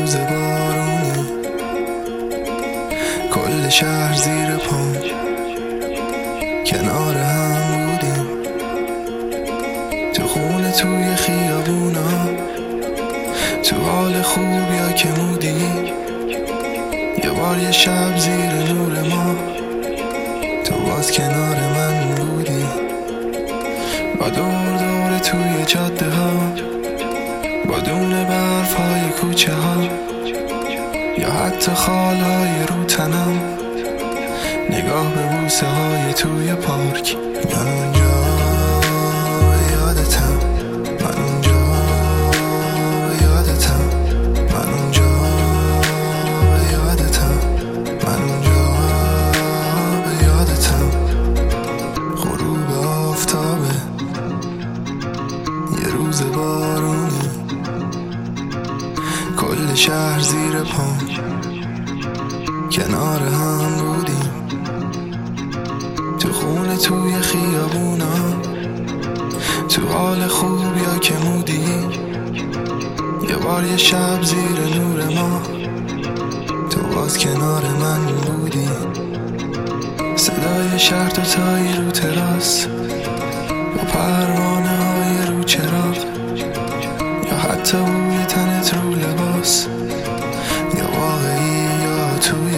روز بارونه، کل شهر زیر پام کنار هم بودیم، تو خونه توی خیابونا، تو حال خوب یا که مودی. یه بار یه شب زیر نور ما تو باز کنار من بودی، با دور دور توی جاده ها، با دونه برف های کوچه ها، یا حتی خال های رو تنم، نگاه به بوسه های توی پارک. من اونجا یادتم، من اونجا یادتم، من اونجا یادتم، من اونجا یادتم. غروب آفتابه، یه روز بارونه، کل شهر زیر پام کنار هم بودیم، تو خونه توی خیابونا، تو حال خوب یا که مودی. یه بار یه شب زیر نور ما تو باز کنار من بودی، صدای شهر تو تایی رو تراس، با پروانه های رو چراغ، یا حتی بوی تنت رو لباس، یا واقعی یا توی